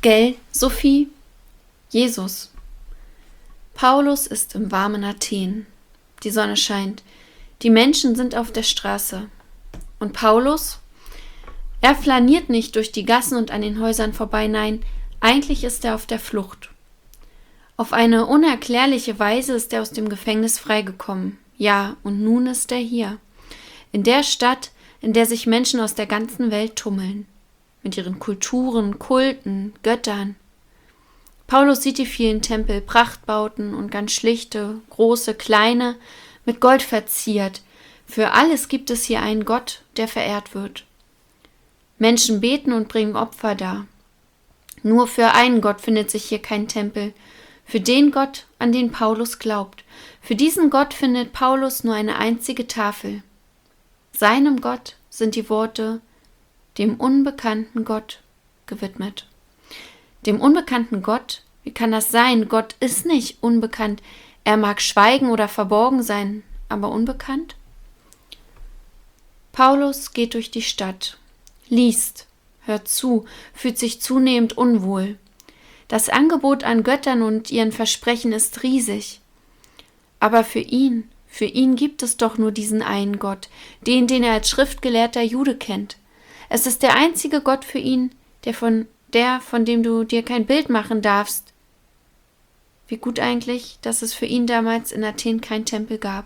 Gell, Sophie? Jesus. Paulus ist im warmen Athen. Die Sonne scheint. Die Menschen sind auf der Straße. Und Paulus? Er flaniert nicht durch die Gassen und an den Häusern vorbei, nein, eigentlich ist er auf der Flucht. Auf eine unerklärliche Weise ist er aus dem Gefängnis freigekommen. Ja, und nun ist er hier. In der Stadt, in der sich Menschen aus der ganzen Welt tummeln. Mit ihren Kulturen, Kulten, Göttern. Paulus sieht die vielen Tempel, Prachtbauten und ganz schlichte, große, kleine, mit Gold verziert. Für alles gibt es hier einen Gott, der verehrt wird. Menschen beten und bringen Opfer dar. Nur für einen Gott findet sich hier kein Tempel. Für den Gott, an den Paulus glaubt. Für diesen Gott findet Paulus nur eine einzige Tafel. Seinem Gott sind die Worte dem unbekannten Gott gewidmet. Dem unbekannten Gott? Wie kann das sein? Gott ist nicht unbekannt. Er mag schweigen oder verborgen sein, aber unbekannt? Paulus geht durch die Stadt, liest, hört zu, fühlt sich zunehmend unwohl. Das Angebot an Göttern und ihren Versprechen ist riesig. Aber für ihn gibt es doch nur diesen einen Gott, den er als schriftgelehrter Jude kennt. Es ist der einzige Gott für ihn, von dem du dir kein Bild machen darfst. Wie gut eigentlich, dass es für ihn damals in Athen kein Tempel gab.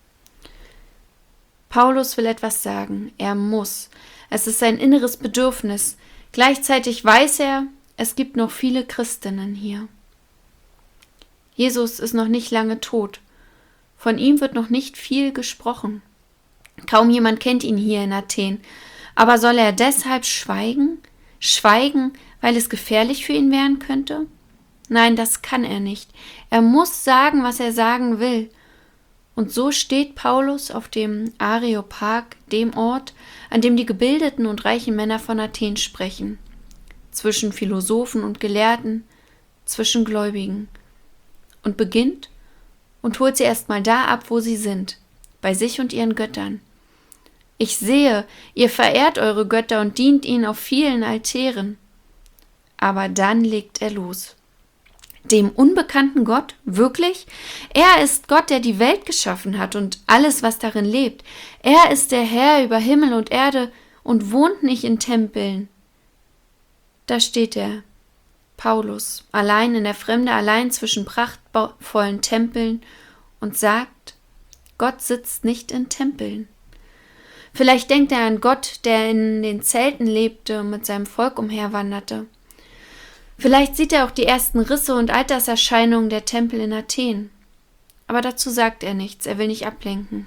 Paulus will etwas sagen. Er muss. Es ist sein inneres Bedürfnis. Gleichzeitig weiß er, es gibt noch viele Christinnen hier. Jesus ist noch nicht lange tot. Von ihm wird noch nicht viel gesprochen. Kaum jemand kennt ihn hier in Athen. Aber soll er deshalb schweigen? Schweigen, weil es gefährlich für ihn werden könnte? Nein, das kann er nicht. Er muss sagen, was er sagen will. Und so steht Paulus auf dem Areopag, dem Ort, an dem die gebildeten und reichen Männer von Athen sprechen. Zwischen Philosophen und Gelehrten, zwischen Gläubigen. Und beginnt und holt sie erstmal da ab, wo sie sind, bei sich und ihren Göttern. Ich sehe, ihr verehrt eure Götter und dient ihnen auf vielen Altären. Aber dann legt er los. Dem unbekannten Gott? Wirklich? Er ist Gott, der die Welt geschaffen hat und alles, was darin lebt. Er ist der Herr über Himmel und Erde und wohnt nicht in Tempeln. Da steht er, Paulus, allein in der Fremde, allein zwischen prachtvollen Tempeln und sagt, Gott sitzt nicht in Tempeln. Vielleicht denkt er an Gott, der in den Zelten lebte und mit seinem Volk umherwanderte. Vielleicht sieht er auch die ersten Risse und Alterserscheinungen der Tempel in Athen. Aber dazu sagt er nichts, er will nicht ablenken.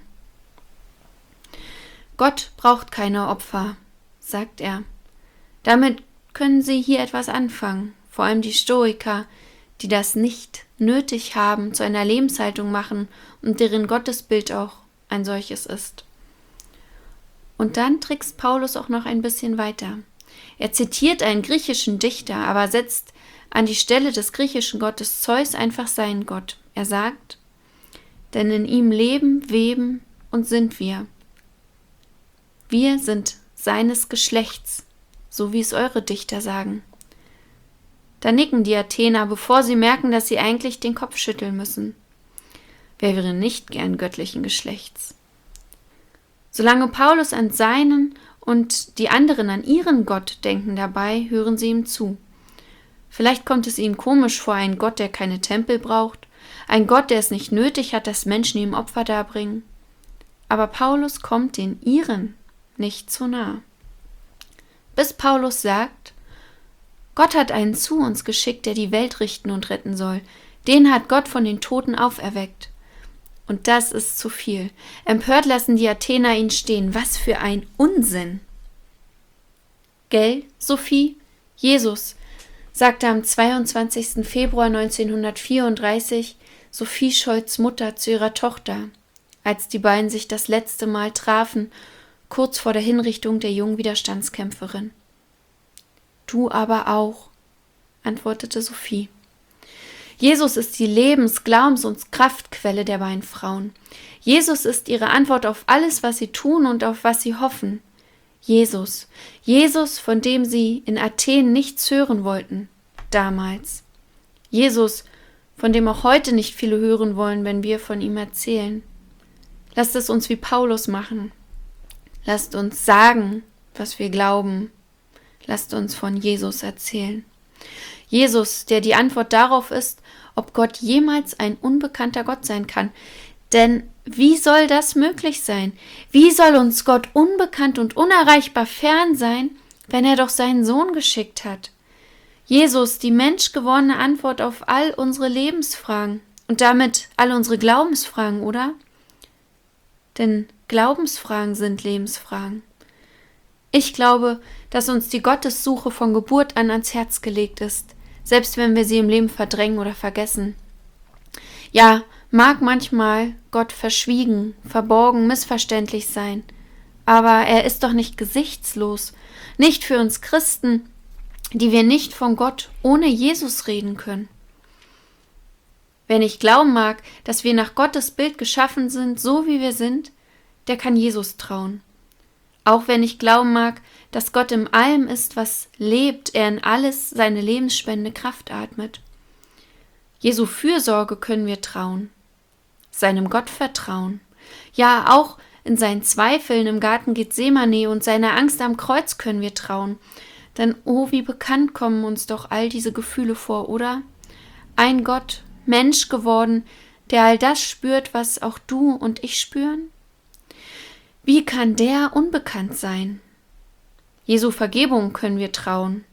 Gott braucht keine Opfer, sagt er. Damit können Sie hier etwas anfangen, vor allem die Stoiker, die das nicht nötig haben, zu einer Lebenshaltung machen und deren Gottesbild auch ein solches ist. Und dann trickst Paulus auch noch ein bisschen weiter. Er zitiert einen griechischen Dichter, aber setzt an die Stelle des griechischen Gottes Zeus einfach seinen Gott. Er sagt, denn in ihm leben, weben und sind wir. Wir sind seines Geschlechts, so wie es eure Dichter sagen. Da nicken die Athener, bevor sie merken, dass sie eigentlich den Kopf schütteln müssen. Wer wäre nicht gern göttlichen Geschlechts? Solange Paulus an seinen und die anderen an ihren Gott denken dabei, hören sie ihm zu. Vielleicht kommt es ihnen komisch vor, ein Gott, der keine Tempel braucht, ein Gott, der es nicht nötig hat, dass Menschen ihm Opfer darbringen. Aber Paulus kommt den ihren nicht zu nah. Bis Paulus sagt, Gott hat einen zu uns geschickt, der die Welt richten und retten soll. Den hat Gott von den Toten auferweckt. Und das ist zu viel. Empört lassen die Athener ihn stehen. Was für ein Unsinn! Gell, Sophie? Jesus, sagte am 22. Februar 1934 Sophie Scholz' Mutter zu ihrer Tochter, als die beiden sich das letzte Mal trafen, kurz vor der Hinrichtung der jungen Widerstandskämpferin. Du aber auch, antwortete Sophie. Jesus ist die Lebens-, Glaubens- und Kraftquelle der beiden Frauen. Jesus ist ihre Antwort auf alles, was sie tun und auf was sie hoffen. Jesus, von dem sie in Athen nichts hören wollten. damals. Jesus, von dem auch heute nicht viele hören wollen, wenn wir von ihm erzählen. Lasst es uns wie Paulus machen. Lasst uns sagen, was wir glauben. Lasst uns von Jesus erzählen. Jesus, der die Antwort darauf ist, ob Gott jemals ein unbekannter Gott sein kann. Denn wie soll das möglich sein? Wie soll uns Gott unbekannt und unerreichbar fern sein, wenn er doch seinen Sohn geschickt hat? Jesus, die menschgewordene Antwort auf all unsere Lebensfragen und damit all unsere Glaubensfragen, oder? Denn Glaubensfragen sind Lebensfragen. Ich glaube, dass uns die Gottessuche von Geburt an ans Herz gelegt ist, selbst wenn wir sie im Leben verdrängen oder vergessen. Ja, mag manchmal Gott verschwiegen, verborgen, missverständlich sein, aber er ist doch nicht gesichtslos, nicht für uns Christen, die wir nicht von Gott ohne Jesus reden können. Wer nicht glauben mag, dass wir nach Gottes Bild geschaffen sind, so wie wir sind, der kann Jesus trauen. Auch wer nicht glauben mag, dass Gott in allem ist, was lebt, er in alles seine lebensspendende Kraft atmet. Jesu Fürsorge können wir trauen, seinem Gott vertrauen. Ja, auch in seinen Zweifeln im Garten Gethsemane und seiner Angst am Kreuz können wir trauen. Denn oh, wie bekannt kommen uns doch all diese Gefühle vor, oder? Ein Gott, Mensch geworden, der all das spürt, was auch du und ich spüren? Wie kann der unbekannt sein? Jesu Vergebung können wir trauen.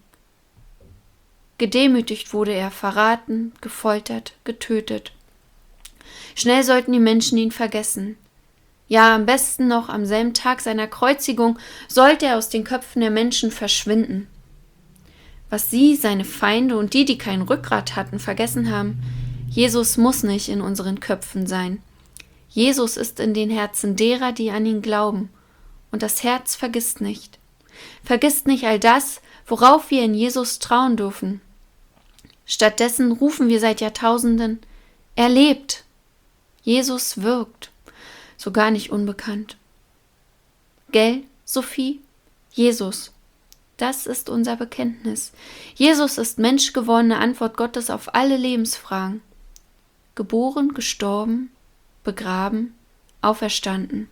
Gedemütigt wurde er, verraten, gefoltert, getötet. Schnell sollten die Menschen ihn vergessen. Ja, am besten noch am selben Tag seiner Kreuzigung sollte er aus den Köpfen der Menschen verschwinden. Was sie, seine Feinde und die kein Rückgrat hatten, vergessen haben, Jesus muss nicht in unseren Köpfen sein. Jesus ist in den Herzen derer, die an ihn glauben. Und das Herz vergisst nicht. Vergisst nicht all das, worauf wir in Jesus trauen dürfen. Stattdessen rufen wir seit Jahrtausenden, er lebt. Jesus wirkt. So gar nicht unbekannt. Gell, Sophie? Jesus. Das ist unser Bekenntnis. Jesus ist menschgewordene Antwort Gottes auf alle Lebensfragen. Geboren, gestorben, begraben, auferstanden.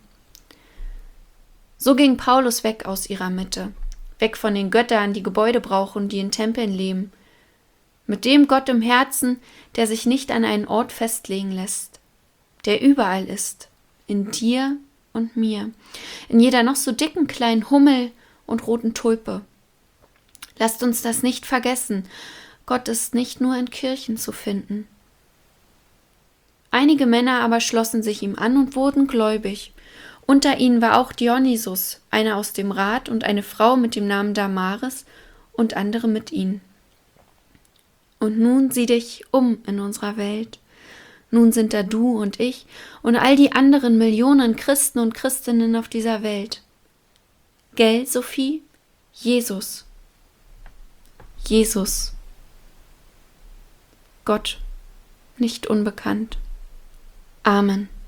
So ging Paulus weg aus ihrer Mitte, weg von den Göttern, die Gebäude brauchen, die in Tempeln leben, mit dem Gott im Herzen, der sich nicht an einen Ort festlegen lässt, der überall ist, in dir und mir, in jeder noch so dicken kleinen Hummel und roten Tulpe. Lasst uns das nicht vergessen, Gott ist nicht nur in Kirchen zu finden. Einige Männer aber schlossen sich ihm an und wurden gläubig. Unter ihnen war auch Dionysus, einer aus dem Rat, und eine Frau mit dem Namen Damaris und andere mit ihnen. Und nun sieh dich um in unserer Welt. Nun sind da du und ich und all die anderen Millionen Christen und Christinnen auf dieser Welt. Gell, Sophie? Jesus. Jesus. Gott, nicht unbekannt. Amen.